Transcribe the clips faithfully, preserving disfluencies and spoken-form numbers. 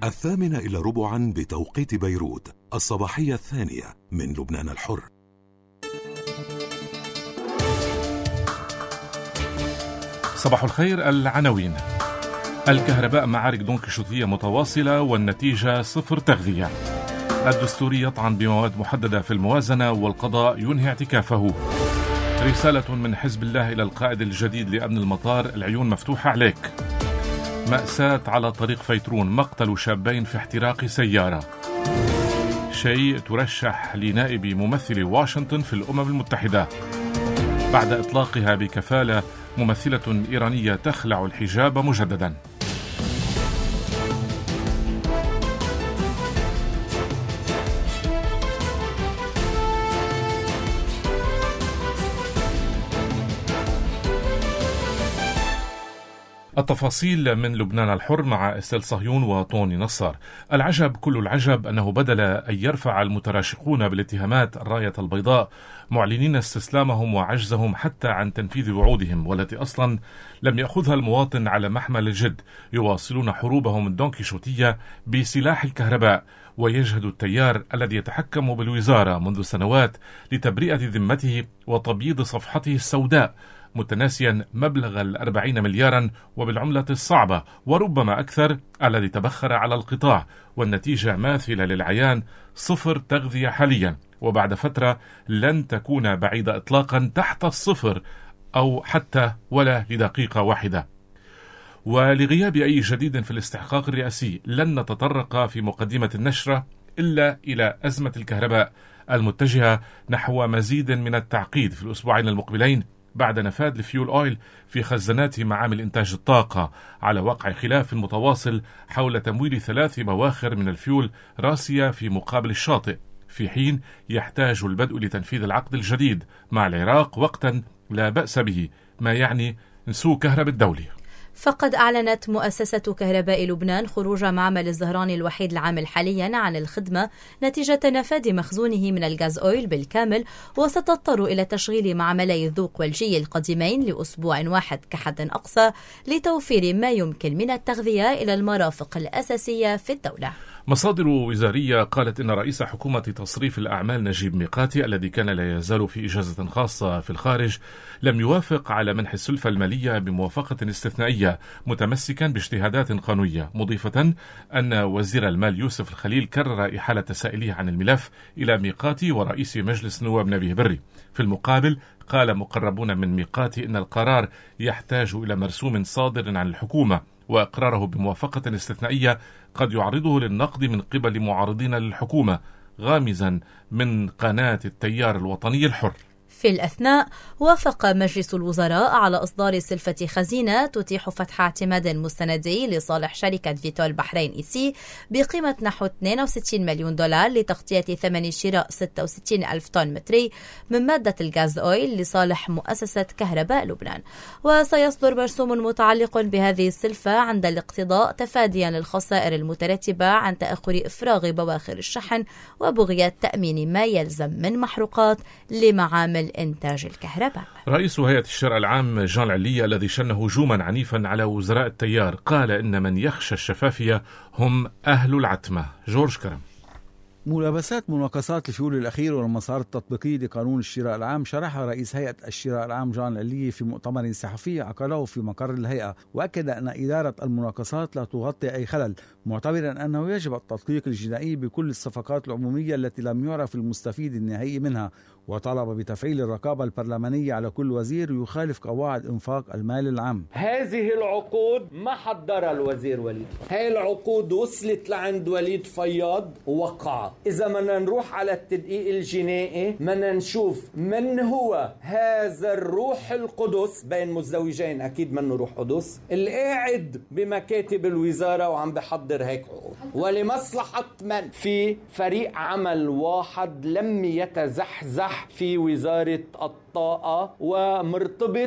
الثامنة إلى ربعا بتوقيت بيروت، الصباحية الثانية من لبنان الحر. صباح الخير. العناوين: الكهرباء معارك دونكيشوتية متواصلة والنتيجة صفر تغذية. الدستوري يطعن بمواد محددة في الموازنة والقضاء ينهي اعتكافه. رسالة من حزب الله إلى القائد الجديد لأمن المطار: العيون مفتوحة عليك. مأساة على طريق فيترون، مقتل شابين في احتراق سيارة. شيء ترشح لنائب ممثل واشنطن في الأمم المتحدة. بعد إطلاقها بكفالة، ممثلة إيرانية تخلع الحجاب مجددا. التفاصيل من لبنان الحر مع استيل صهيون وطوني نصار. العجب كل العجب أنه بدل أن يرفع المتراشقون بالاتهامات الراية البيضاء معلنين استسلامهم وعجزهم حتى عن تنفيذ وعودهم، والتي أصلا لم يأخذها المواطن على محمل الجد، يواصلون حروبهم الدونكيشوتية بسلاح الكهرباء، ويجهد التيار الذي يتحكم بالوزارة منذ سنوات لتبرئة ذمته وتبييض صفحته السوداء، متناسيا مبلغ الأربعين مليارا وبالعملة الصعبة وربما أكثر الذي تبخر على القطاع، والنتيجة ماثلة للعيان: صفر تغذية حاليا، وبعد فترة لن تكون بعيدة إطلاقا تحت الصفر أو حتى ولا لدقيقة واحدة. ولغياب أي جديد في الاستحقاق الرئاسي لن نتطرق في مقدمة النشرة إلا إلى أزمة الكهرباء المتجهة نحو مزيد من التعقيد في الأسبوعين المقبلين بعد نفاذ الفيول أويل في خزانات معامل إنتاج الطاقة، على وقع خلاف متواصل حول تمويل ثلاث بواخر من الفيول راسية في مقابل الشاطئ، في حين يحتاج البدء لتنفيذ العقد الجديد مع العراق وقتا لا بأس به، ما يعني نسوء كهرباء الدولي. فقد أعلنت مؤسسة كهرباء لبنان خروج معمل الزهراني الوحيد العامل حاليا عن الخدمة نتيجة نفاذ مخزونه من الغاز أويل بالكامل، وستضطر إلى تشغيل معملي الذوق والجي القديمين لأسبوع واحد كحد أقصى لتوفير ما يمكن من التغذية إلى المرافق الأساسية في الدولة. مصادر وزارية قالت إن رئيس حكومة تصريف الأعمال نجيب ميقاتي، الذي كان لا يزال في إجازة خاصة في الخارج، لم يوافق على منح السلفة المالية بموافقة استثنائية، متمسكا باجتهادات قانونية، مضيفة أن وزير المال يوسف الخليل كرر إحالة سائليه عن الملف إلى ميقاتي ورئيس مجلس نواب نبيه بري. في المقابل قال مقربون من ميقاتي إن القرار يحتاج إلى مرسوم صادر عن الحكومة، وإقراره بموافقة استثنائية قد يعرضه للنقد من قبل معارضين للحكومة، غامزا من قناة التيار الوطني الحر. في الأثناء وافق مجلس الوزراء على إصدار سلفة خزينة تتيح فتح اعتماد مستندي لصالح شركة فيتول بحرين إي سي بقيمة نحو اثنين وستين مليون دولار لتغطية ثمن شراء ستة وستين ألف طن متري من مادة الغاز أويل لصالح مؤسسة كهرباء لبنان. وسيصدر مرسوم متعلق بهذه السلفة عند الاقتضاء تفاديا للخسائر المترتبة عن تأخر إفراغ بواخر الشحن وبغية تأمين ما يلزم من محروقات لمعامل إنتاج الكهرباء. رئيس هيئة الشرع العام جان العلية، الذي شن هجوما عنيفا على وزراء التيار، قال إن من يخشى الشفافية هم أهل العتمة. جورج كرم. ملابسات مناقصات الفيول الأخير والمسار التطبيقي لقانون الشراء العام شرحها رئيس هيئة الشراء العام جان العلية في مؤتمر صحفي عقده في مقر الهيئة، وأكد أن إدارة المناقصات لا تغطي أي خلل، معتبرا أنه يجب التدقيق الجنائي بكل الصفقات العمومية التي لم يعرف المستفيد النهائي منها، وطلب بتفعيل الرقابة البرلمانية على كل وزير يخالف قواعد إنفاق المال العام. هذه العقود ما حضرها الوزير وليد، هاي العقود وصلت لعند وليد فياض ووقعها. إذا بدنا نروح على التدقيق الجنائي بدنا نشوف من هو هذا الروح القدس بين مزدوجين، أكيد منه روح قدس، القاعد بمكاتب الوزارة وعم بحضر هيك عقود، ولمصلحة من؟ في فريق عمل واحد لم يتزحزح في وزارة الطاقة ومرتبط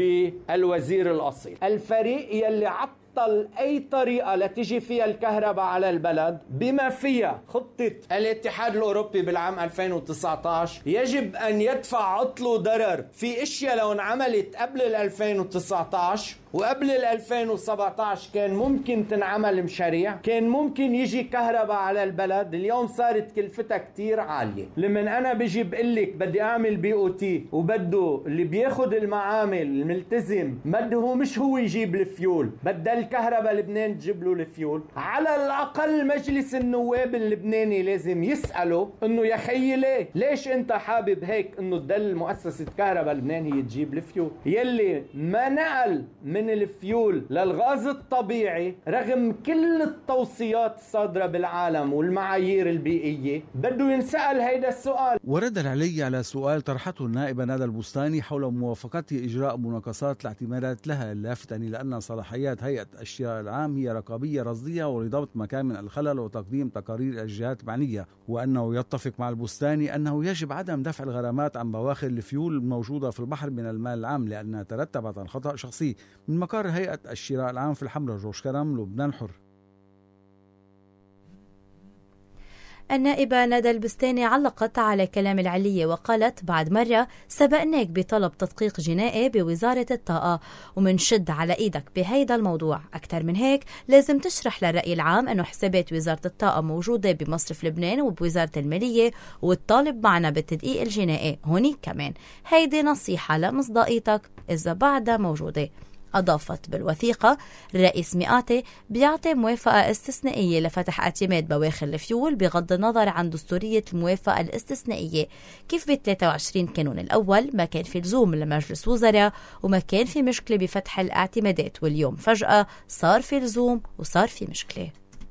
بالوزير الأصيل، الفريق يلي عطل أي طريقة لتجي فيها الكهرباء على البلد بما فيها خطة الاتحاد الأوروبي بالعام ألفين وتسعة عشر، يجب أن يدفع عطل ضرر في اشياء لو انعملت قبل ألفين وتسعة عشر وقبل ال ألفين وسبعة عشر كان ممكن تنعمل مشاريع، كان ممكن يجي كهرباء على البلد. اليوم صارت كلفتها كتير عالية. لمن أنا بيجي بقلك بدي أعمل بي أو تي وبده اللي بياخد المعامل الملتزم بده هو مش هو يجيب الفيول، بدها الكهرباء لبنان تجيب له الفيول، على الأقل مجلس النواب اللبناني لازم يسأله إنه يا خيي ليه ليش أنت حابب هيك إنه تدل مؤسسة كهرباء لبنان هي تجيب الفيول يلي ما نقل من الفيول للغاز الطبيعي رغم كل التوصيات الصادرة بالعالم والمعايير البيئية. بده ينسأل هيدا السؤال. ورد العلي على سؤال طرحته النائبة ندى البستاني حول موافقته إجراء مناقصات الاعتمادات لها، لافتا إلى أن صلاحيات هيئة الشراء العام هي رقابية رصدية ولضبط مكامن الخلل وتقديم تقارير الجهات المعنية، وأنه يتفق مع البستاني أنه يجب عدم دفع الغرامات عن بواخر الفيول الموجودة في البحر من المال العام لأنها ترتبت عن خطأ شخصي. من مقر هيئة الشراء العام في الحمراء، جورج كرم، لبنان الحر. النائبة ندى البستاني علقت على كلام العلية وقالت: بعد مرة سبقناك بطلب تدقيق جنائي بوزارة الطاقة ومنشد على إيدك بهيدا الموضوع. أكثر من هيك لازم تشرح للرأي العام أنه حسابات وزارة الطاقة موجودة بمصرف لبنان وبوزارة المالية وتطالب معنا بالتدقيق الجنائي هونيك كمان. هيدي نصيحة لمصداقيتك إذا بعدها موجودة. أضافت بالوثيقة: الرئيس مئاتي بيعطي موافقة استثنائية لفتح اعتماد بواخر الفيول بغض النظر عن دستورية الموافقة الاستثنائية. كيف ب ثلاثة وعشرين كانون الأول ما كان في لزوم لمجلس وزراء وما كان في مشكلة بفتح الاعتمادات، واليوم فجأة صار في لزوم وصار في مشكلة.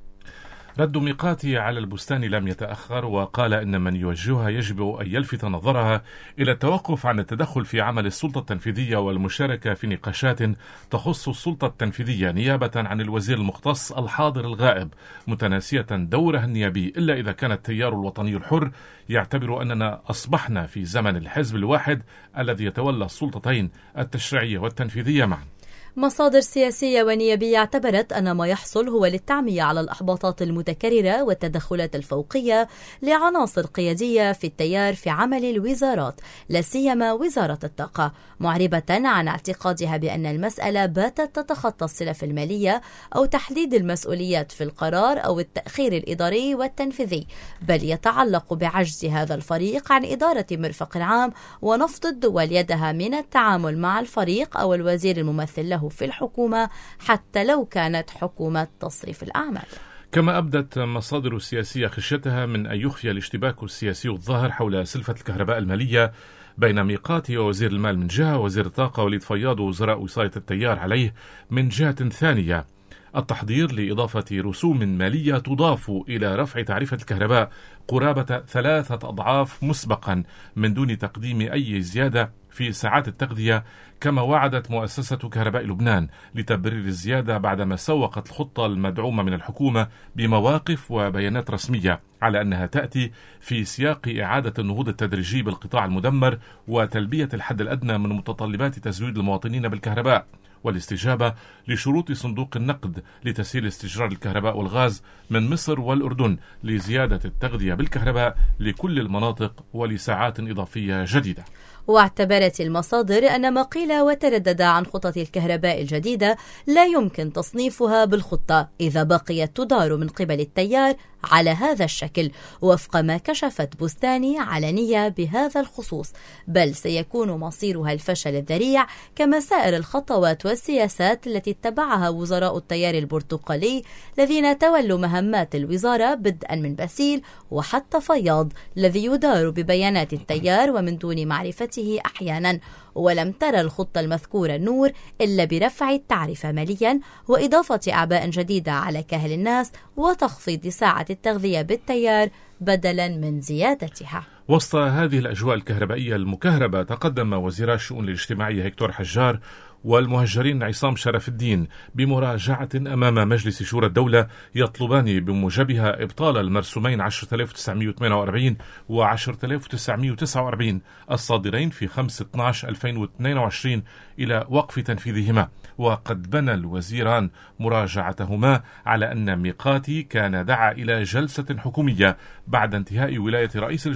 رد ميقاتي على البستاني لم يتأخر وقال إن من يوجهها يجب أن يلفت نظرها إلى التوقف عن التدخل في عمل السلطة التنفيذية والمشاركة في نقاشات تخص السلطة التنفيذية نيابة عن الوزير المختص الحاضر الغائب، متناسية دوره النيابي، إلا إذا كان التيار الوطني الحر يعتبر أننا أصبحنا في زمن الحزب الواحد الذي يتولى السلطتين التشريعية والتنفيذية معا. مصادر سياسية ونيابية اعتبرت أن ما يحصل هو للتعمية على الإحباطات المتكررة والتدخلات الفوقية لعناصر قيادية في التيار في عمل الوزارات، لا سيما وزارة الطاقة، معربة عن اعتقادها بأن المسألة باتت تتخطى السلف المالية أو تحديد المسؤوليات في القرار أو التأخير الإداري والتنفيذي، بل يتعلق بعجز هذا الفريق عن إدارة مرفق العام ونفض الدول يدها من التعامل مع الفريق أو الوزير الممثل له في الحكومة حتى لو كانت حكومة تصريف الأعمال. كما أبدت مصادر سياسية خشيتها من أن يخفي الاشتباك السياسي الظاهر حول سلفة الكهرباء المالية بين ميقاتي ووزير المال من جهة ووزير الطاقة وليد فياض ووزراء وصاية التيار عليه من جهة ثانية، التحضير لإضافة رسوم مالية تضاف إلى رفع تعرفة الكهرباء قرابة ثلاثة أضعاف مسبقا من دون تقديم أي زيادة في ساعات التغذية، كما وعدت مؤسسة كهرباء لبنان لتبرير الزيادة بعدما سوقت الخطة المدعومة من الحكومة بمواقف وبيانات رسمية على أنها تأتي في سياق إعادة النهوض التدريجي بالقطاع المدمر وتلبية الحد الأدنى من متطلبات تزويد المواطنين بالكهرباء والاستجابة لشروط صندوق النقد لتسهيل استجرار الكهرباء والغاز من مصر والأردن لزيادة التغذية بالكهرباء لكل المناطق ولساعات إضافية جديدة. واعتبرت المصادر أن ما قيل وتردد عن خطط الكهرباء الجديدة لا يمكن تصنيفها بالخطة إذا بقيت تدار من قبل التيار على هذا الشكل وفق ما كشفت بستاني علنية بهذا الخصوص، بل سيكون مصيرها الفشل الذريع كما سائر الخطوات والسياسات التي اتبعها وزراء التيار البرتقالي الذين تولوا مهمات الوزارة بدءا من باسيل وحتى فياض الذي يدار ببيانات التيار ومن دون معرفته أحيانا، ولم ترى الخطة المذكورة النور إلا برفع التعرفة ماليا وإضافة أعباء جديدة على كاهل الناس وتخفيض ساعة التغذية بالتيار بدلا من زيادتها. وسط هذه الأجواء الكهربائية المكهربة تقدم وزير الشؤون الاجتماعية هيكتور حجار والمهجرين عصام شرف الدين بمراجعة أمام مجلس شورى الدولة يطلبان بموجبها إبطال المرسومين عشرة آلاف وتسعمائة وثمانية وأربعين و عشرة آلاف وتسعمائة وتسعة وأربعين الصادرين في خمسة اثني عشر ألفين واثنين وعشرين إلى وقف تنفيذهما. وقد بنى الوزيران مراجعتهما على أن ميقاتي كان دعا إلى جلسة حكومية بعد انتهاء ولاية رئيس الجمهورية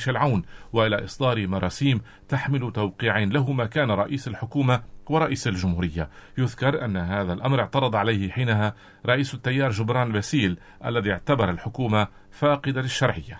ميشيل عون وإلى إصدار مراسيم تحمل توقيعين له مكان رئيس الحكومة ورئيس الجمهورية. يذكر أن هذا الأمر اعترض عليه حينها رئيس التيار جبران باسيل الذي اعتبر الحكومة فاقدة للشرعية.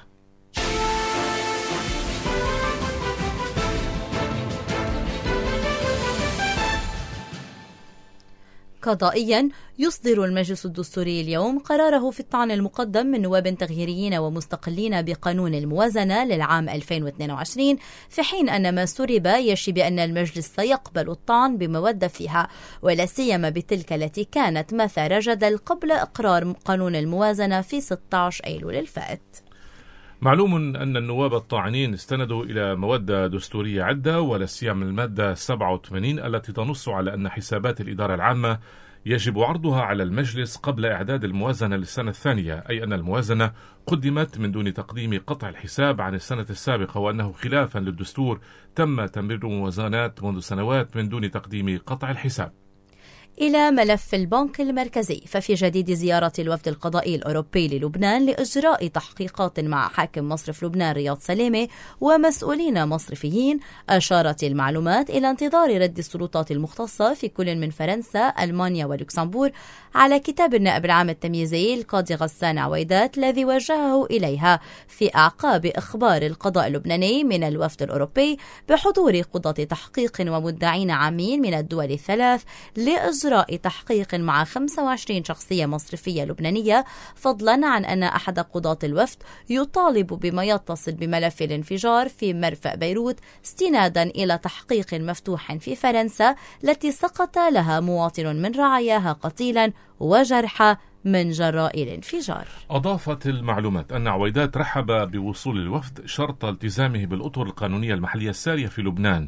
قضائيا، يصدر المجلس الدستوري اليوم قراره في الطعن المقدم من نواب تغييريين ومستقلين بقانون الموازنة للعام ألفين واثنين وعشرين، في حين أن ما سرب يشي بأن المجلس سيقبل الطعن بمودة فيها، ولا سيما بتلك التي كانت مثار جدل قبل إقرار قانون الموازنة في ستة عشر أيلول الفائت. معلوم أن النواب الطاعنين استندوا إلى مواد دستورية عدة، ولا سيما المادة سبعة وثمانين التي تنص على أن حسابات الإدارة العامة يجب عرضها على المجلس قبل إعداد الموازنة للسنة الثانية، أي أن الموازنة قدمت من دون تقديم قطع الحساب عن السنة السابقة، وأنه خلافا للدستور تم تمرير موازنات منذ سنوات من دون تقديم قطع الحساب. إلى ملف البنك المركزي، ففي جديد زيارة الوفد القضائي الأوروبي للبنان لإجراء تحقيقات مع حاكم مصرف لبنان رياض سلامة ومسؤولين مصرفيين، أشارت المعلومات إلى انتظار رد السلطات المختصة في كل من فرنسا، ألمانيا ولوكسمبور على كتاب النائب العام التمييزي القاضي غسان عويدات الذي وجهه إليها في أعقاب إخبار القضاء اللبناني من الوفد الأوروبي بحضور قضاة تحقيق ومدعين عامين من الدول الثلاث لإجراء إجراء تحقيق مع خمسة وعشرين شخصية مصرفية لبنانية، فضلا عن أن أحد قضاة الوفد يطالب بما يتصل بملف الانفجار في مرفأ بيروت استنادا إلى تحقيق مفتوح في فرنسا التي سقط لها مواطن من رعاياها قتيلا وجرحى من جراء الانفجار. أضافت المعلومات أن عويدات رحب بوصول الوفد شرط التزامه بالأطر القانونية المحلية السارية في لبنان،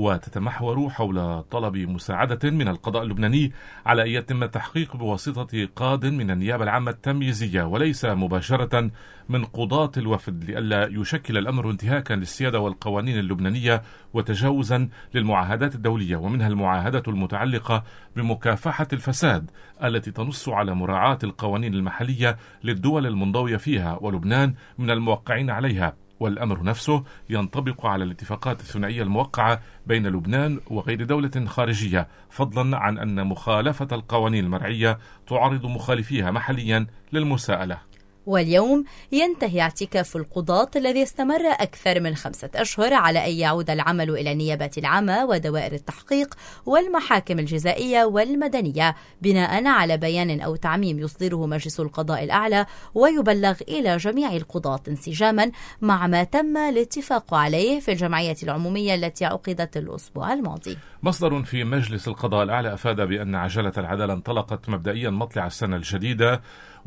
وتتمحور حول طلب مساعدة من القضاء اللبناني على أن يتم التحقيق بواسطة قاض من النيابة العامة التمييزية وليس مباشرة من قضاة الوفد، لئلا يشكل الأمر انتهاكا للسيادة والقوانين اللبنانية وتجاوزا للمعاهدات الدولية، ومنها المعاهدة المتعلقة بمكافحة الفساد التي تنص على مراعاة القوانين المحلية للدول المنضوية فيها، ولبنان من الموقعين عليها، والأمر نفسه ينطبق على الاتفاقات الثنائية الموقعة بين لبنان وغير دولة خارجية، فضلا عن أن مخالفة القوانين المرعية تعرض مخالفيها محليا للمساءلة. واليوم ينتهي اعتكاف القضاة الذي استمر أكثر من خمسة أشهر على أن يعود العمل إلى النيابات العامة ودوائر التحقيق والمحاكم الجزائية والمدنية بناء على بيان أو تعميم يصدره مجلس القضاء الأعلى ويبلغ إلى جميع القضاة انسجاما مع ما تم الاتفاق عليه في الجمعية العمومية التي عقدت الأسبوع الماضي. مصدر في مجلس القضاء الأعلى أفاد بأن عجلة العدالة انطلقت مبدئيا مطلع السنة الجديدة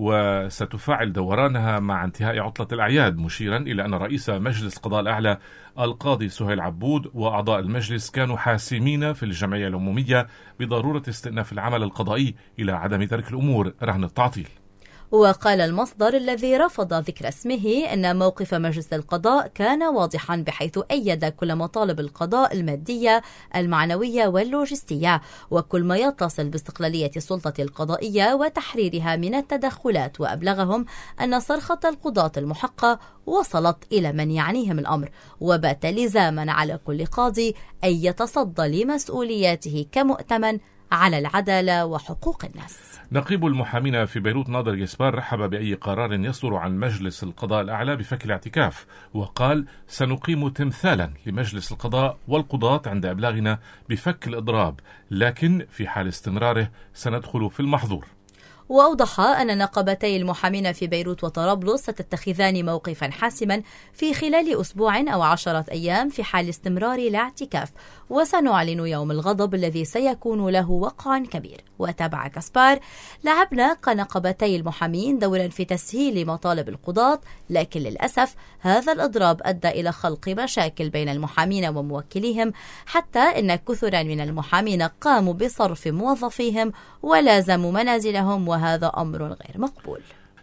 وستفعل دورانها مع انتهاء عطلة الأعياد، مشيرا إلى أن رئيس مجلس القضاء الأعلى القاضي سهيل عبود وأعضاء المجلس كانوا حاسمين في الجمعية العمومية بضرورة استئناف العمل القضائي إلى عدم ترك الأمور رهن التعطيل. وقال المصدر الذي رفض ذكر اسمه أن موقف مجلس القضاء كان واضحا، بحيث أيد كل مطالب القضاء المادية المعنوية واللوجستية وكل ما يتصل باستقلالية السلطة القضائية وتحريرها من التدخلات، وأبلغهم أن صرخة القضاة المحقة وصلت إلى من يعنيهم الأمر، وبات لزاما على كل قاضي أن يتصدى لمسؤولياته كمؤتمن على العدالة وحقوق الناس. نقيب المحامين في بيروت ناظر جسبار رحب بأي قرار يصدر عن مجلس القضاء الأعلى بفك الاعتكاف، وقال: سنقيم تمثالا لمجلس القضاء والقضاة عند إبلاغنا بفك الإضراب، لكن في حال استمراره سندخل في المحظور. وأوضح أن نقابتي المحامين في بيروت وطرابلس ستتخذان موقفا حاسما في خلال أسبوع أو عشرة أيام في حال استمرار الاعتكاف، وسنعلن يوم الغضب الذي سيكون له وقع كبير. وتابع كسبار: لعبنا كنقابتي المحامين دورا في تسهيل مطالب القضاة، لكن للأسف هذا الإضراب أدى إلى خلق مشاكل بين المحامين وموكليهم، حتى إن كثرا من المحامين قاموا بصرف موظفيهم ولازموا منازلهم، وهذا أمر غير مقبول.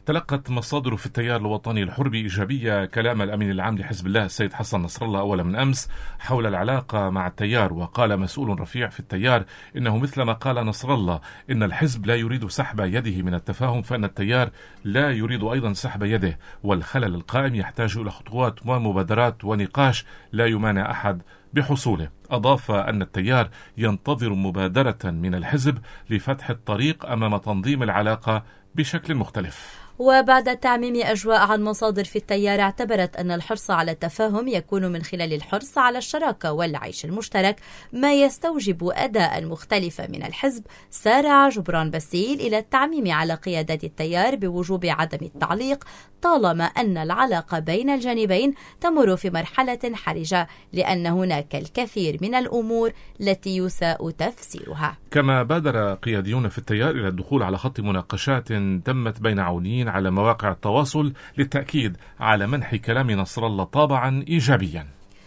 تلقت مصادر في التيار الوطني الحر بإيجابية كلام الأمين العام لحزب الله السيد حسن نصر الله أول من أمس حول العلاقة مع التيار. وقال مسؤول رفيع في التيار إنه مثلما قال نصر الله إن الحزب لا يريد سحب يده من التفاهم، فإن التيار لا يريد أيضا سحب يده، والخلل القائم يحتاج إلى خطوات ومبادرات ونقاش لا يمانع أحد بحصوله. أضاف أن التيار ينتظر مبادرة من الحزب لفتح الطريق أمام تنظيم العلاقة بشكل مختلف. وبعد تعميم أجواء عن مصادر في التيار اعتبرت أن الحرص على التفاهم يكون من خلال الحرص على الشراكة والعيش المشترك، ما يستوجب أداء مختلفة من الحزب. سارع جبران باسيل إلى التعميم على قيادات التيار بوجوب عدم التعليق طالما أن العلاقة بين الجانبين تمر في مرحلة حرجة، لأن هناك الكثير من الأمور التي يساء تفسيرها. كما بادر قياديون في التيار إلى الدخول على خط مناقشات تمت بين عونيين على مواقع التواصل للتأكيد على منح كلام نصر الله طابعا إيجابيا.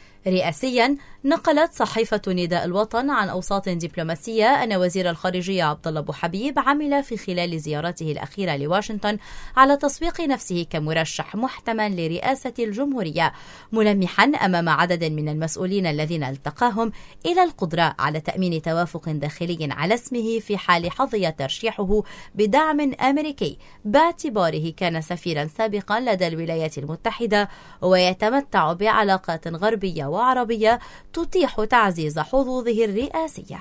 رئاسيا، نقلت صحيفة نداء الوطن عن أوساط دبلوماسية أن وزير الخارجية عبد الله أبو حبيب عمل في خلال زيارته الأخيرة لواشنطن على تسويق نفسه كمرشح محتمل لرئاسة الجمهورية، ملمحا أمام عدد من المسؤولين الذين التقاهم إلى القدرة على تأمين توافق داخلي على اسمه في حال حظي ترشيحه بدعم أمريكي، باعتباره كان سفيرا سابقا لدى الولايات المتحدة ويتمتع بعلاقات غربية وعربية تتيح تعزيز حظوظه الرئاسية.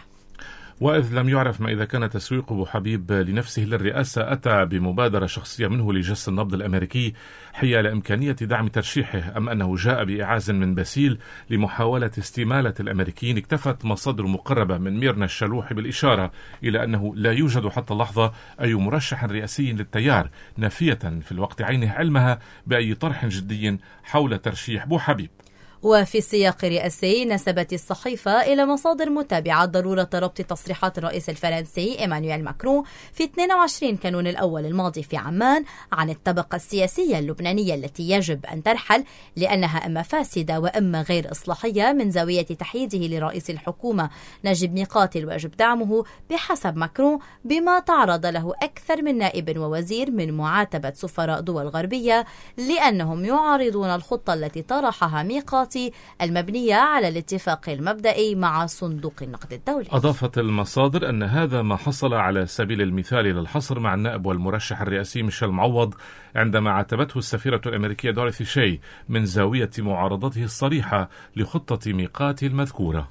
وإذ لم يعرف ما إذا كان تسويق أبو حبيب لنفسه للرئاسة أتى بمبادرة شخصية منه لجس النبض الأمريكي حيال إمكانية دعم ترشيحه، أم أنه جاء بإعاز من باسيل لمحاولة استمالة الأمريكيين، اكتفت مصادر مقربة من ميرنا الشلوحي بالإشارة إلى أنه لا يوجد حتى اللحظة أي مرشح رئاسي للتيار، نافية في الوقت عينه علمها بأي طرح جدي حول ترشيح أبو حبيب. وفي السياق الرئاسي، نسبت الصحيفة إلى مصادر متابعة ضرورة ربط تصريحات الرئيس الفرنسي إيمانويل ماكرون في اثنين وعشرين كانون الأول الماضي في عمان عن الطبقة السياسية اللبنانية التي يجب أن ترحل لأنها إما فاسدة وإما غير إصلاحية، من زاوية تحييده لرئيس الحكومة نجيب ميقاتي الواجب دعمه بحسب ماكرون، بما تعرض له أكثر من نائب ووزير من معاتبة سفراء دول غربية لأنهم يعارضون الخطة التي طرحها ميقاتي المبنية على الاتفاق المبدئي مع صندوق النقد الدولي. أضافت المصادر أن هذا ما حصل على سبيل المثال للحصر مع النائب والمرشح الرئاسي ميشيل معوض عندما عاتبته السفيرة الأمريكية دوريثي شاي من زاوية معارضته الصريحة لخطة ميقاتي المذكورة.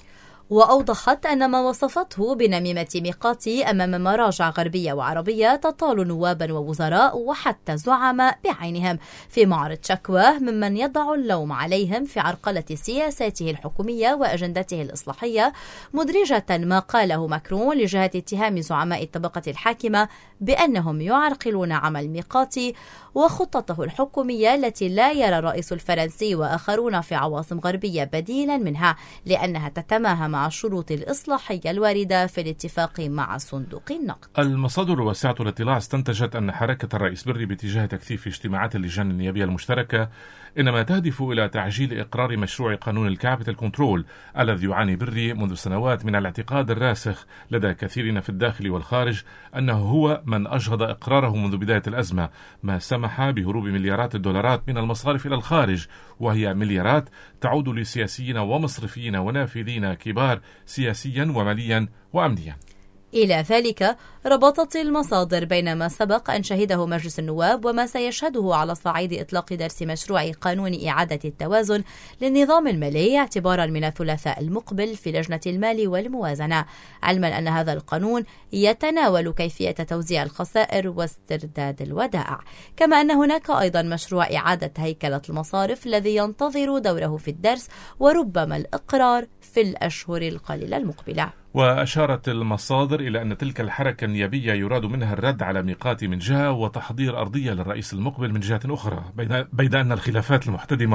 وأوضحت أن ما وصفته بنميمة ميقاتي أمام مراجع غربية وعربية تطال نوابا ووزراء وحتى زعماء بعينهم في معرض شكواه ممن يضع اللوم عليهم في عرقلة سياساته الحكومية وأجندته الإصلاحية، مدرجة ما قاله ماكرون لجهة اتهام زعماء الطبقة الحاكمة بأنهم يعرقلون عمل ميقاتي وخطته الحكومية التي لا يرى الرئيس الفرنسي وآخرون في عواصم غربية بديلا منها، لأنها تتماهى مع الشروط الإصلاحية الواردة في الاتفاق مع صندوق النقد. المصادر واسعة الاطلاع استنتجت أن حركة الرئيس بري باتجاه تكثيف اجتماعات اللجان النيابية المشتركة إنما تهدف إلى تعجيل إقرار مشروع قانون الكابيتال كنترول الذي يعاني بري منذ سنوات من الاعتقاد الراسخ لدى كثيرين في الداخل والخارج أنه هو من أجهض إقراره منذ بداية الأزمة، ما سمح بهروب مليارات الدولارات من المصارف إلى الخارج، وهي مليارات تعود لسياسيين ومصرفيين ونافذين كبار سياسيا وماليا وأمنيا. إلى ذلك ربطت المصادر بين ما سبق أن شهده مجلس النواب وما سيشهده على صعيد إطلاق درس مشروع قانون إعادة التوازن للنظام المالي اعتبارا من الثلاثاء المقبل في لجنة المال والموازنة، علما أن هذا القانون يتناول كيفية توزيع الخسائر واسترداد الودائع، كما أن هناك أيضا مشروع إعادة هيكلة المصارف الذي ينتظر دوره في الدرس وربما الإقرار في الأشهر القليلة المقبلة. وأشارت المصادر إلى أن تلك الحركة النيابية يراد منها الرد على ميقاتي من جهة وتحضير أرضية للرئيس المقبل من جهة أخرى، بيد أن الخلافات المحتدمة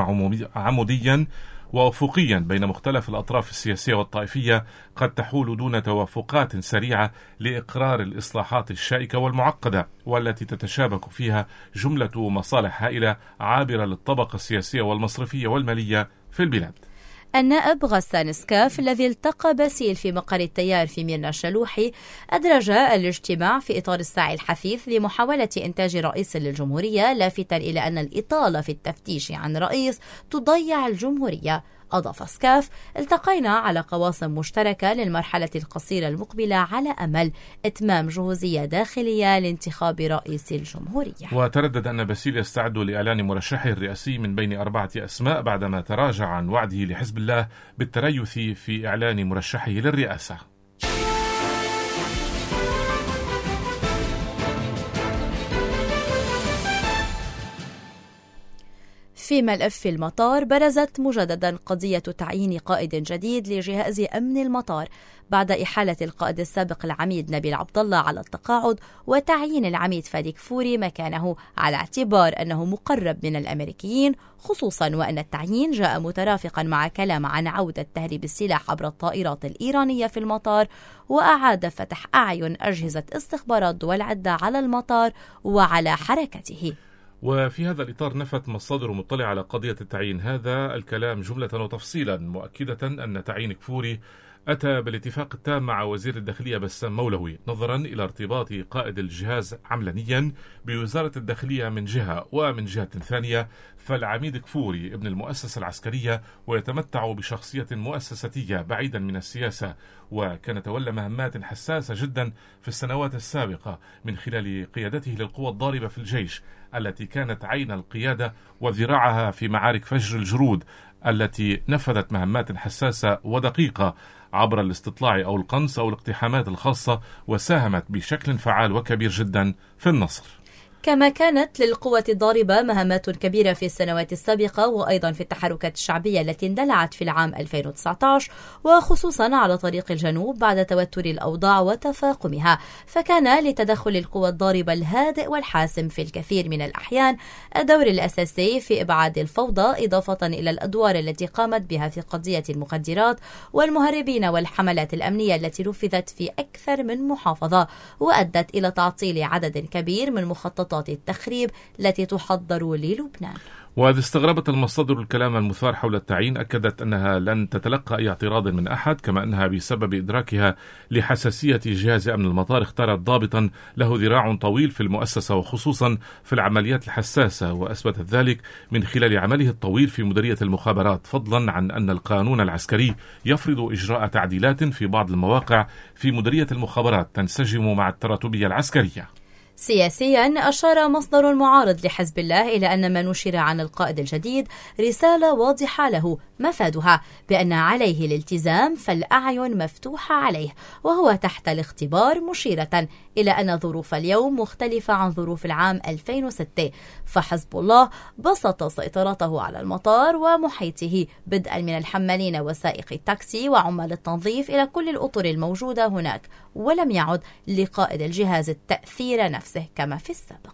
عموديا وأفقيا بين مختلف الأطراف السياسية والطائفية قد تحول دون توافقات سريعة لإقرار الإصلاحات الشائكة والمعقدة والتي تتشابك فيها جملة مصالح هائلة عابرة للطبقة السياسية والمصرفية والمالية في البلاد. النائب غسان سكاف الذي التقى باسيل في مقر التيار في ميرنا الشلوحي أدرج الاجتماع في إطار السعي الحثيث لمحاولة إنتاج رئيس للجمهورية، لافتاً إلى أن الإطالة في التفتيش عن رئيس تضيع الجمهورية. أضاف سكاف: التقينا على قواسم مشتركة للمرحلة القصيرة المقبلة على أمل إتمام جهوزية داخلية لانتخاب رئيس الجمهورية. وتردد أن باسيل يستعد لإعلان مرشحه الرئاسي من بين أربعة أسماء بعدما تراجع عن وعده لحزب الله بالتريث في إعلان مرشحه للرئاسة. في ملف المطار، برزت مجددا قضية تعيين قائد جديد لجهاز أمن المطار بعد إحالة القائد السابق العميد نبيل عبد الله على التقاعد وتعيين العميد فادي كفوري مكانه، على اعتبار أنه مقرب من الأمريكيين، خصوصا وأن التعيين جاء مترافقا مع كلام عن عودة تهريب السلاح عبر الطائرات الإيرانية في المطار، وأعاد فتح أعين أجهزة استخبارات دول عدة على المطار وعلى حركته. وفي هذا الإطار نفت مصادر مطلعة على قضية التعيين هذا الكلام جملة وتفصيلا، مؤكدة أن تعيين كفوري أتى بالاتفاق التام مع وزير الداخلية بسام مولوي، نظرا إلى ارتباط قائد الجهاز عملانيا بوزارة الداخلية من جهة، ومن جهة ثانية فالعميد كفوري ابن المؤسسة العسكرية ويتمتع بشخصية مؤسساتية بعيدا من السياسة، وكان تولى مهمات حساسة جدا في السنوات السابقة من خلال قيادته للقوى الضاربة في الجيش التي كانت عين القيادة وذراعها في معارك فجر الجرود التي نفذت مهمات حساسة ودقيقة عبر الاستطلاع أو القنص أو الاقتحامات الخاصة، وساهمت بشكل فعال وكبير جدا في النصر. كما كانت للقوة الضاربة مهمات كبيرة في السنوات السابقة، وأيضا في التحركات الشعبية التي اندلعت في العام ألفين وتسعة عشر، وخصوصا على طريق الجنوب بعد توتر الأوضاع وتفاقمها، فكان لتدخل القوى الضاربة الهادئ والحاسم في الكثير من الأحيان الدور الأساسي في إبعاد الفوضى، إضافة إلى الأدوار التي قامت بها في قضية المخدرات والمهربين والحملات الأمنية التي نفذت في أكثر من محافظة، وأدت إلى تعطيل عدد كبير من مخططات التخريب التي تحضر للبنان. وإذ استغربت المصادر الكلام المثار حول التعيين، أكدت أنها لن تتلقى أي اعتراض من أحد، كما أنها بسبب إدراكها لحساسية جهاز أمن المطار اختارت ضابطا له ذراع طويل في المؤسسة وخصوصا في العمليات الحساسة، وأثبتت ذلك من خلال عمله الطويل في مديرية المخابرات، فضلا عن أن القانون العسكري يفرض إجراء تعديلات في بعض المواقع في مديرية المخابرات تنسجم مع التراتبية العسكرية. سياسيا، أشار مصدر معارض لحزب الله إلى أن ما نشر عن القائد الجديد رسالة واضحة له مفادها بأن عليه الالتزام فالأعين مفتوحة عليه، وهو تحت الاختبار، مشيرة إلى أن ظروف اليوم مختلفة عن ظروف العام ألفين وستة، فحزب الله بسط سيطرته على المطار ومحيطه، بدءا من الحمالين وسائق التاكسي وعمال التنظيف إلى كل الأطر الموجودة هناك، ولم يعد لقائد الجهاز التأثير نفسه كما في السابق.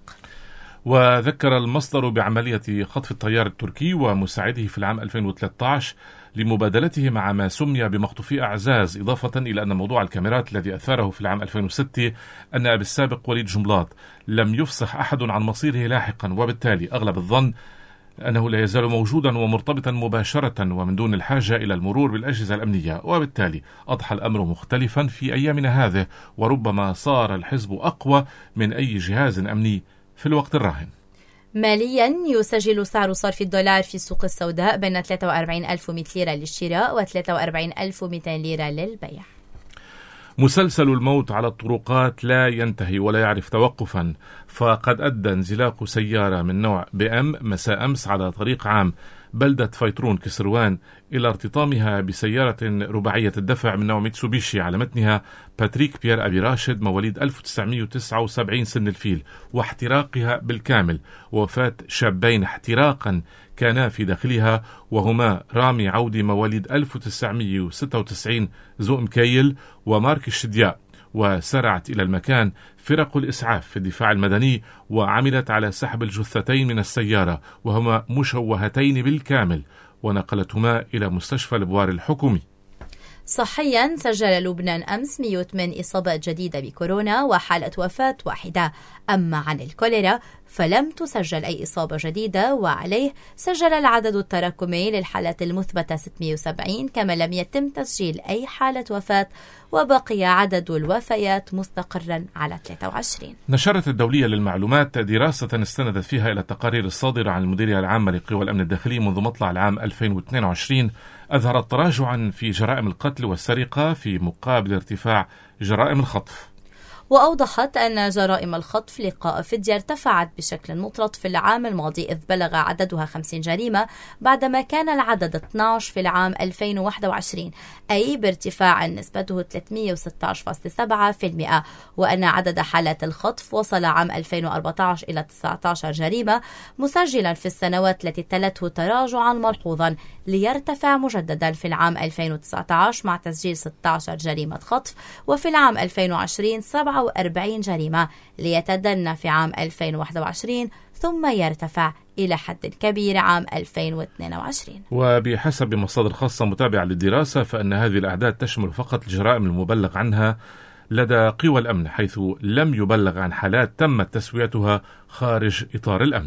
وذكر المصدر بعملية خطف الطيار التركي ومساعده في العام ألفين وثلاثة عشر لمبادلته مع ما سمي بمخطوفي أعزاز، إضافة إلى أن موضوع الكاميرات الذي أثاره في العام ألفين وستة أن بالسابق وليد جنبلاط لم يفصح أحد عن مصيره لاحقا، وبالتالي أغلب الظن أنه لا يزال موجودا ومرتبطا مباشرة ومن دون الحاجة إلى المرور بالأجهزة الأمنية، وبالتالي أضحى الأمر مختلفا في أيامنا هذه، وربما صار الحزب أقوى من أي جهاز أمني في الوقت الراهن. ماليا، يسجل سعر صرف الدولار في السوق السوداء بين ثلاثة وأربعين ألف ومئة ليرة للشراء و ثلاثة وأربعين ألف ومئتين ليرة للبيع. مسلسل الموت على الطرقات لا ينتهي ولا يعرف توقفا، فقد أدى انزلاق سيارة من نوع بي ام مساء أمس على طريق عام بلدة فيترون كسروان إلى ارتطامها بسيارة رباعية الدفع من نوع ميتسوبيشي على متنها باتريك بيير أبي راشد مواليد ألف وتسعمئة وتسعة وسبعين سن الفيل، واحتراقها بالكامل، ووفاة شابين احتراقا كانا في داخلها، وهما رامي عودي مواليد ألف وتسعمئة وستة وتسعين ذو مكيل ومارك الشدياء. وسرعت إلى المكان فرق الإسعاف في الدفاع المدني وعملت على سحب الجثتين من السيارة وهما مشوهتين بالكامل، ونقلتهما إلى مستشفى البوار الحكومي. صحيا، سجل لبنان أمس مئة وثمانية إصابات جديدة بكورونا وحالة وفاة واحدة. أما عن الكوليرا فلم تسجل أي إصابة جديدة، وعليه سجل العدد التراكمي للحالات المثبتة ستمئة وسبعين، كما لم يتم تسجيل أي حالة وفاة، وبقي عدد الوفيات مستقرا على ثلاثة وعشرين. نشرت الدولية للمعلومات دراسة استندت فيها إلى التقارير الصادرة عن المديرية العامة لقوى الأمن الداخلي منذ مطلع العام ألفين واثنين وعشرين أظهرت تراجعا في جرائم القتل والسرقة في مقابل ارتفاع جرائم الخطف. وأوضحت أن جرائم الخطف لقاء فدية ارتفعت بشكل مطرد في العام الماضي، إذ بلغ عددها خمسين جريمة بعدما كان العدد اثني عشر في العام ألفين وواحد وعشرين، أي بارتفاع نسبته ثلاثمئة وستة عشر فاصلة سبعة بالمئة، وأن عدد حالات الخطف وصل عام ألفين وأربعة عشر إلى تسعة عشر جريمة، مسجلا في السنوات التي تلته تراجعا ملحوظا ليرتفع مجددا في العام ألفين وتسعة عشر مع تسجيل ستة عشر جريمة خطف، وفي العام ألفين وعشرين سبعة وأربعين جريمة، ليتدنى في عام ألفين وواحد وعشرين ثم يرتفع إلى حد كبير عام ألفين واثنين وعشرين. وبحسب مصادر خاصة متابعة للدراسة فإن هذه الأعداد تشمل فقط الجرائم المبلغ عنها لدى قوى الأمن، حيث لم يبلغ عن حالات تمت تسويتها خارج إطار الأمن.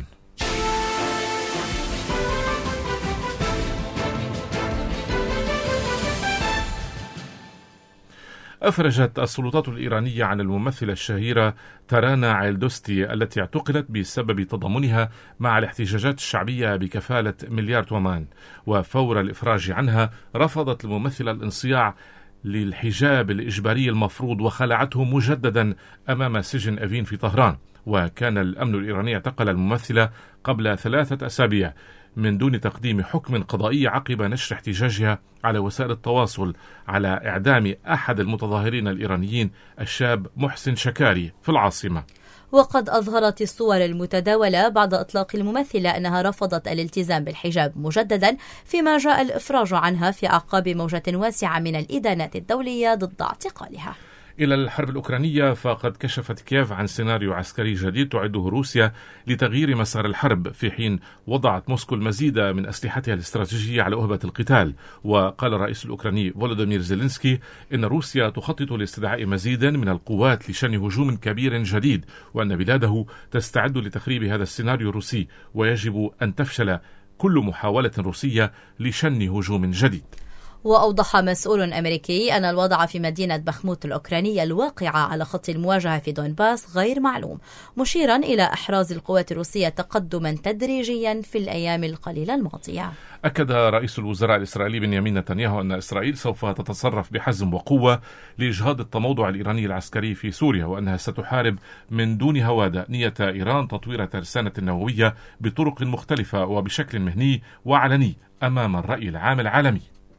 أفرجت السلطات الإيرانية عن الممثلة الشهيرة تارانا عيلدوستي التي اعتقلت بسبب تضامنها مع الاحتجاجات الشعبية بكفالة مليار تومان، وفور الإفراج عنها رفضت الممثلة الانصياع للحجاب الإجباري المفروض وخلعته مجددا أمام سجن أفين في طهران. وكان الأمن الإيراني اعتقل الممثلة قبل ثلاثة أسابيع من دون تقديم حكم قضائي عقب نشر احتجاجها على وسائل التواصل على إعدام أحد المتظاهرين الإيرانيين الشاب محسن شكاري في العاصمة. وقد أظهرت الصور المتداولة بعد إطلاق الممثلة أنها رفضت الالتزام بالحجاب مجددا، فيما جاء الإفراج عنها في أعقاب موجة واسعة من الإدانات الدولية ضد اعتقالها. إلى الحرب الأوكرانية، فقد كشفت كييف عن سيناريو عسكري جديد تعده روسيا لتغيير مسار الحرب، في حين وضعت موسكو المزيد من أسلحتها الاستراتيجية على أهبة القتال. وقال الرئيس الأوكراني فولوديمير زيلينسكي إن روسيا تخطط لاستدعاء مزيد من القوات لشن هجوم كبير جديد، وأن بلاده تستعد لتخريب هذا السيناريو الروسي، ويجب أن تفشل كل محاولة روسية لشن هجوم جديد. وأوضح مسؤول أمريكي أن الوضع في مدينة بخموت الأوكرانية الواقعة على خط المواجهة في دونباس غير معلوم، مشيرا إلى إحراز القوات الروسية تقدما تدريجيا في الأيام القليلة الماضية. أكد رئيس الوزراء الإسرائيلي بنيامين نتنياهو أن إسرائيل سوف تتصرف بحزم وقوة لإجهاض التموضع الإيراني العسكري في سوريا، وأنها ستحارب من دون هوادة نية إيران تطوير ترسانة النووية بطرق مختلفة وبشكل مهني وعلني أمام الرأي العام العالمي.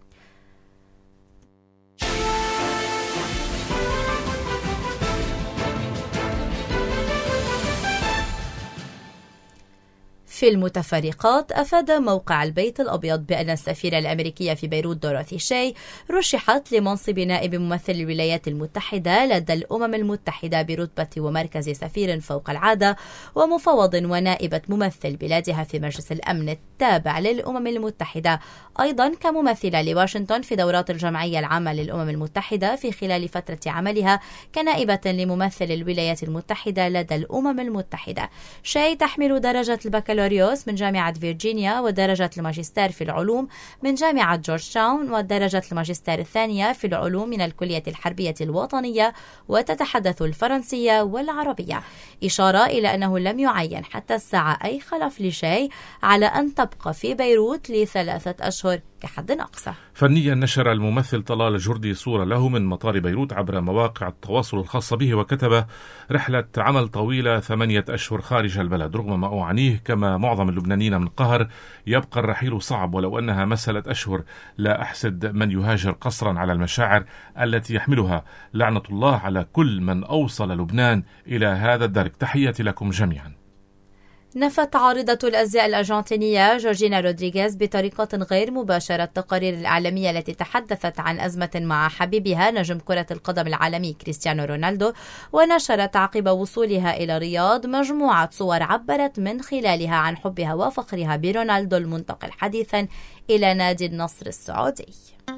في المتفرقات، أفاد موقع البيت الأبيض بأن السفيرة الأمريكية في بيروت دوروثي شاي رشحت لمنصب نائب ممثل الولايات المتحدة لدى الأمم المتحدة برتبة ومركز سفير فوق العادة، ومفوض ونائبة ممثل بلادها في مجلس الأمن التابع للأمم المتحدة، أيضا كممثلة لواشنطن في دورات الجمعية العامة للأمم المتحدة في خلال فترة عملها كنائبة لممثل الولايات المتحدة لدى الأمم المتحدة. شاي تحمل درجة البكالوريوس من جامعة فيرجينيا، ودرجة الماجستير في العلوم من جامعة جورج تاون، ودرجة الماجستير الثانية في العلوم من الكلية الحربية الوطنية، وتتحدث الفرنسية والعربية، إشارة إلى أنه لم يعين حتى الساعة أي خلف لشاي على أن تبقى في بيروت لثلاثة أشهر كحد أقصى. فنيا نشر الممثل طلال جردي صورة له من مطار بيروت عبر مواقع التواصل الخاصة به، وكتب: رحلة عمل طويلة ثمانية أشهر خارج البلد، رغم ما أعانيه كما معظم اللبنانيين من قهر، يبقى الرحيل صعب، ولو أنها مسألة أشهر لا أحسد من يهاجر قصرا على المشاعر التي يحملها. لعنة الله على كل من أوصل لبنان إلى هذا الدرك. تحياتي لكم جميعا. نفت عارضة الأزياء الأرجنتينية جورجينا رودريغيز بطريقة غير مباشرة التقارير الإعلامية التي تحدثت عن أزمة مع حبيبها نجم كرة القدم العالمي كريستيانو رونالدو، ونشرت عقب وصولها إلى الرياض مجموعة صور عبرت من خلالها عن حبها وفخرها برونالدو المنتقل حديثا إلى نادي النصر السعودي.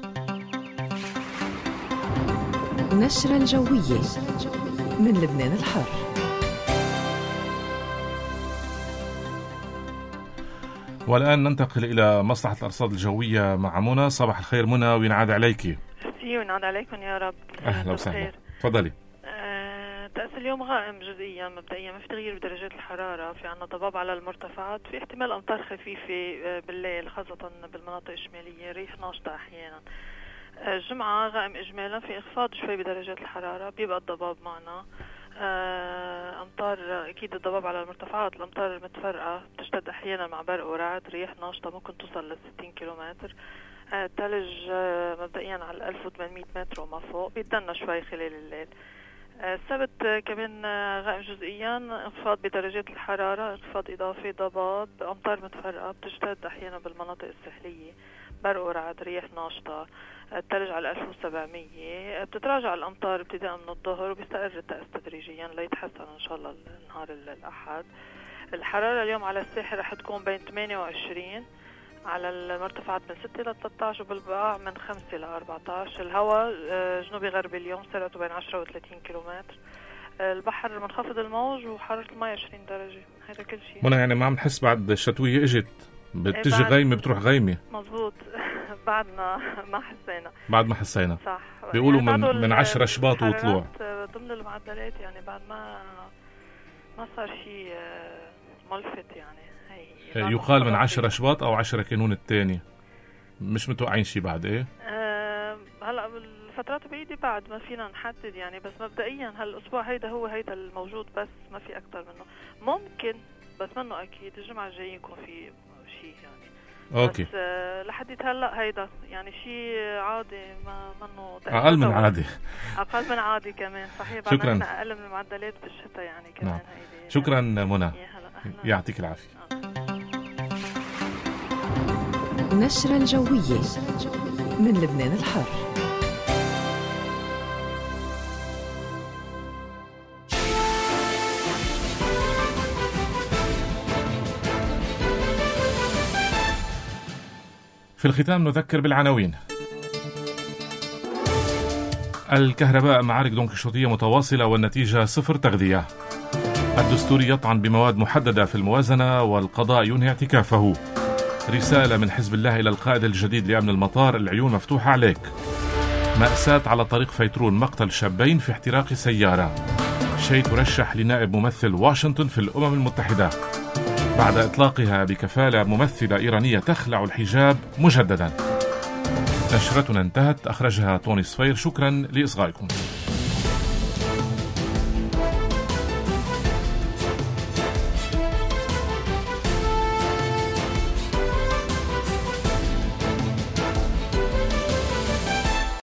نشرة الجوية من لبنان الحر. والآن ننتقل إلى مصلحة الأرصاد الجوية مع منى. صباح الخير منى، وينعاد عليك. وينعاد عليكم يا رب. أهلا وسهلا، تفضلي. أه تأس اليوم غائم جزئيا مبدئيا، ما في تغيير بدرجات الحرارة، في عنا ضباب على المرتفعات، في احتمال أمطار خفيفة بالليل خاصة بالمناطق الشمالية، ريح ناشطة أحيانا. الجمعة غائم إجمالا، في انخفاض شوي بدرجات الحرارة، بيبقى الضباب معنا. أمطار أكيد الضباب على المرتفعات، الأمطار المتفرقة تشتد أحيانا مع برق ورعد، ريح ناشطة ممكن توصل لستين كيلومتر. الثلج مبدئيا على ألف وثمانمائة متر وما فوق، بيتدنى شوي خلال الليل. السبت كمان غائم جزئيا، انخفاض بدرجات الحرارة، انخفاض إضافي، ضباب، أمطار متفرقة بتشتد أحيانا بالمناطق الساحلية، برق ورعد، ريح ناشطة. الثلج على ألف وسبعمائة، بتتراجع الأمطار ابتداء من الظهر وبيستقر الطقس تدريجيا ليتحسن إن شاء الله النهار الأحد. الحرارة اليوم على الساحل رح تكون بين ثمانية وعشرين، على المرتفعات من ستة إلى ثلاثة عشر، وبالبقاع من خمسة إلى أربعة عشر. الهواء جنوبي غربي اليوم سرعته بين عشرة وثلاثين كيلومتر. البحر منخفض الموج وحرارة الماء عشرين درجة. هذا كل شيء. منى يعني ما عم نحس بعد الشتوية اجت، بتجي غيمة بتروح غيمة. مظبوط. بعدنا ما حسينا. بعد ما حسينا. صح. بيقولوا يعني من من عشرة شباط وطلوع. ضمن المعدلات يعني بعد ما ما صار شيء ملفت يعني. هي يقال من عشرة شباط أو عشرة كانون الثاني. مش متوقعين شيء بعد إيه؟ أه هلا الفترات بعيدة بعد ما فينا نحدد يعني، بس مبدئيا هالأسبوع هيدا هو هيدا الموجود، بس ما في أكتر منه. ممكن بس منه أكيد الجمعة الجاية يكون في شيء يعني. أوكي. بس أه لحد هلا هيدا يعني شيء عادي، ما منه أقل من عادي. أقل من عادي كمان، صحيح. شكرا. أقل من المعدلات بالشتاء يعني كمان. نعم. هيدي شكرا منى، يعطيك العافية. نشرة الجوية من لبنان الحر. في الختام نذكر بالعناوين. الكهرباء معارك دونكيشوطية متواصلة والنتيجة صفر تغذية. الدستور يطعن بمواد محددة في الموازنة والقضاء ينهي اعتكافه. رسالة من حزب الله إلى القائد الجديد لأمن المطار، العيون مفتوحة عليك. مأساة على طريق فيترون، مقتل شابين في احتراق سيارة. شي ترشح لنائب ممثل واشنطن في الأمم المتحدة. بعد إطلاقها بكفالة ممثلة إيرانية تخلع الحجاب مجددا. نشرتنا انتهت، أخرجها طوني صفير. شكرا لإصغائكم.